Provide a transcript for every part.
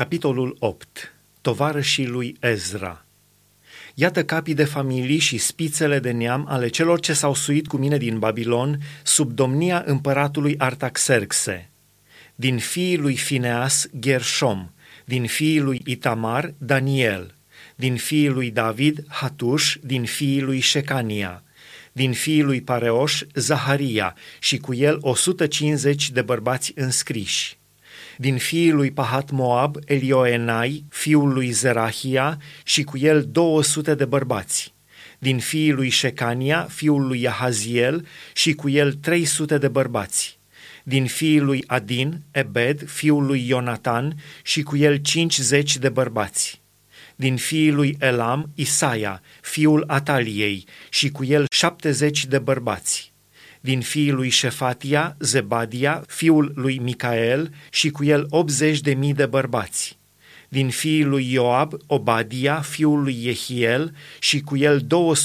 Capitolul 8. Tovarășii lui Ezra. Iată capii de familii și spițele de neam ale celor ce s-au suit cu mine din Babilon sub domnia împăratului Artaxerxe. Din fiii lui Fineas, Gershom, din fiii lui Itamar, Daniel, din fiii lui David, Hatuș, din fiii lui Șecania, din fiii lui Pareoș, Zaharia și cu el 150 de bărbați înscriși. Din fiii lui Pahat Moab, Elioenai, fiul lui Zerahia, și cu el 200 de bărbați. Din fiii lui Șecania, fiul lui Yahaziel, și cu el 300 de bărbați. Din fiii lui Adin, Ebed, fiul lui Ionatan, și cu el 50 de bărbați. Din fiii lui Elam, Isaia, fiul Ataliei, și cu el 70 de bărbați. Din fiii lui Șefatia, Zebadia, fiul lui Micael, și cu el 80.000 de bărbați. Din fiii lui Ioab, Obadia, fiul lui Jehiel, și cu el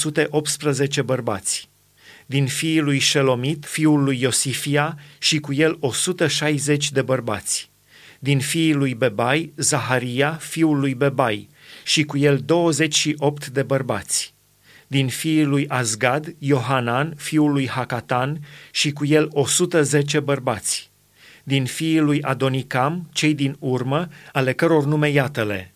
218 bărbați. Din fiii lui Shelomit, fiul lui Iosifia, și cu el 160 de bărbați. Din fiii lui Bebai, Zaharia, fiul lui Bebai, și cu el 28 de bărbați. Din fiii lui Azgad, Iohanan, fiul lui Hakatan, și cu el 110 bărbați. Din fiii lui Adonicam, cei din urmă, ale căror nume iată-le: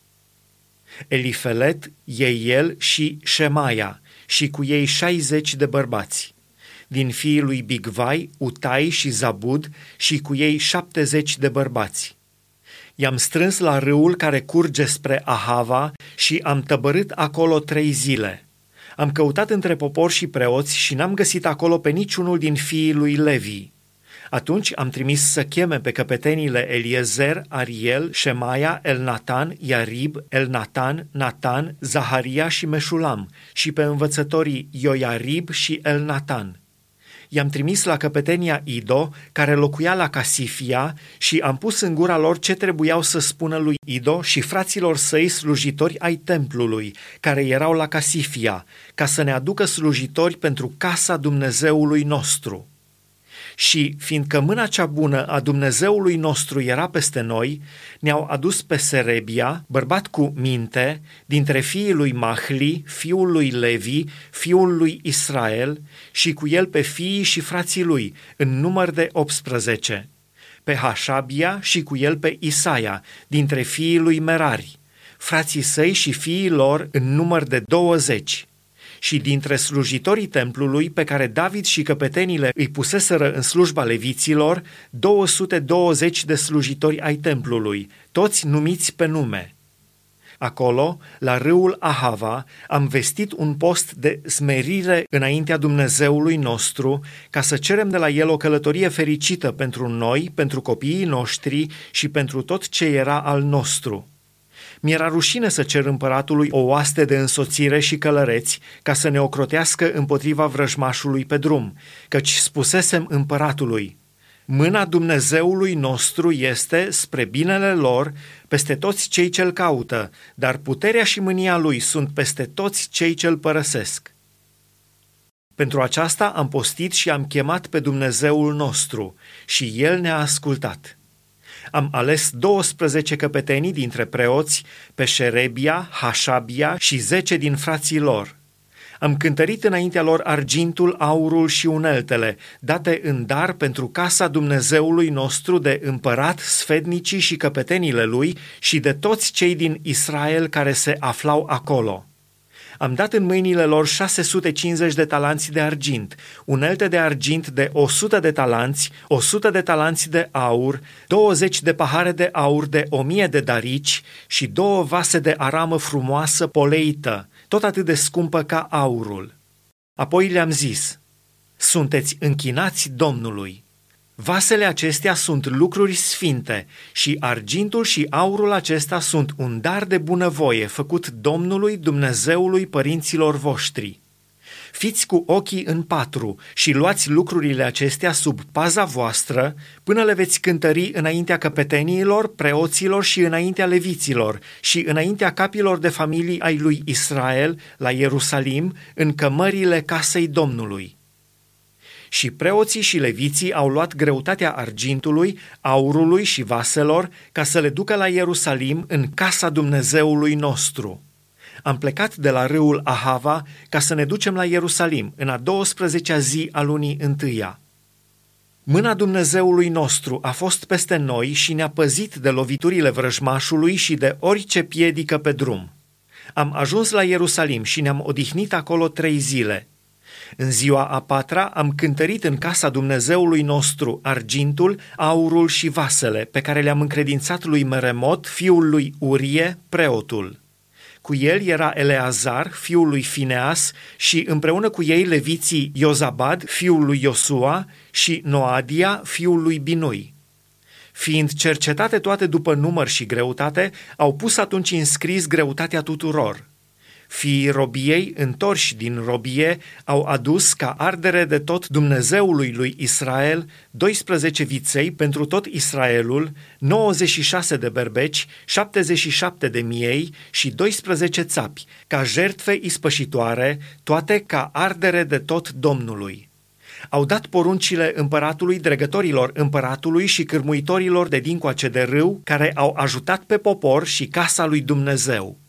Elifelet, Jeiel și Shemaia, și cu ei 60 de bărbați. Din fiii lui Bigvai, Utai și Zabud, și cu ei 70 de bărbați. I-am strâns la râul care curge spre Ahava și am tăbărât acolo 3 zile. Am căutat între popor și preoți și n-am găsit acolo pe niciunul din fiii lui Levi. Atunci am trimis să cheme pe căpetenile Eliezer, Ariel, Shemaia, Elnatan, Iarib, Elnatan, Natan, Zaharia și Meșulam și pe învățătorii Ioiarib și Elnatan. I-am trimis la căpetenia Ido, care locuia la Casifia, și am pus în gura lor ce trebuiau să spună lui Ido și fraților săi slujitori ai templului, care erau la Casifia, ca să ne aducă slujitori pentru casa Dumnezeului nostru. Și, fiindcă mâna cea bună a Dumnezeului nostru era peste noi, ne-au adus pe Serebia, bărbat cu minte, dintre fiii lui Mahli, fiul lui Levi, fiul lui Israel, și cu el pe fiii și frații lui, în număr de 18, pe Hașabia și cu el pe Isaia, dintre fiii lui Merari, frații săi și fiii lor în număr de 20, și dintre slujitorii templului pe care David și căpetenile îi puseseră în slujba leviților, 220 de slujitori ai templului, toți numiți pe nume. Acolo, la râul Ahava, am vestit un post de smerire înaintea Dumnezeului nostru, ca să cerem de la el o călătorie fericită pentru noi, pentru copiii noștri și pentru tot ce era al nostru. Mi-era rușine să cer împăratului o oaste de însoțire și călăreți ca să ne ocrotească împotriva vrăjmașului pe drum, căci spusesem împăratului: mâna Dumnezeului nostru este spre binele lor peste toți cei ce-l caută, dar puterea și mânia lui sunt peste toți cei ce-l părăsesc. Pentru aceasta am postit și am chemat pe Dumnezeul nostru și el ne-a ascultat. Am ales 12 căpetenii dintre preoți, pe Șerebia, Hașabia și 10 din frații lor. Am cântărit înaintea lor argintul, aurul și uneltele, date în dar pentru casa Dumnezeului nostru de împărat, sfetnicii și căpetenile lui și de toți cei din Israel care se aflau acolo. Am dat în mâinile lor 650 de talanți de argint, unelte de argint de 100 de talanți, 100 de talanți de aur, 20 de pahare de aur de 1000 de darici și 2 vase de aramă frumoasă poleită, tot atât de scumpă ca aurul. Apoi le-am zis: sunteți închinați Domnului. Vasele acestea sunt lucruri sfinte și argintul și aurul acesta sunt un dar de bunăvoie făcut Domnului Dumnezeului părinților voștri. Fiți cu ochii în patru și luați lucrurile acestea sub paza voastră până le veți cântări înaintea căpeteniilor, preoților și înaintea leviților și înaintea capilor de familii ai lui Israel la Ierusalim, în cămările casei Domnului. Și preoții și leviții au luat greutatea argintului, aurului și vaselor ca să le ducă la Ierusalim în casa Dumnezeului nostru. Am plecat de la râul Ahava ca să ne ducem la Ierusalim în a 12-a zi a lunii întâia. Mâna Dumnezeului nostru a fost peste noi și ne-a păzit de loviturile vrăjmașului și de orice piedică pe drum. Am ajuns la Ierusalim și ne-am odihnit acolo 3 zile. În ziua a 4-a am cântărit în casa Dumnezeului nostru argintul, aurul și vasele pe care le-am încredințat lui Meremot, fiul lui Urie, preotul. Cu el era Eleazar, fiul lui Fineas, și împreună cu ei leviții Iozabad, fiul lui Iosua, și Noadia, fiul lui Binui. Fiind cercetate toate după număr și greutate, au pus atunci în scris greutatea tuturor. Fiii robiei, întorși din robie, au adus ca ardere de tot Dumnezeului lui Israel 12 viței pentru tot Israelul, 96 de berbeci, 77 de miei și 12 țapi, ca jertfe ispășitoare, toate ca ardere de tot Domnului. Au dat poruncile împăratului, dregătorilor împăratului și cârmuitorilor de dincoace de râu, care au ajutat pe popor și casa lui Dumnezeu.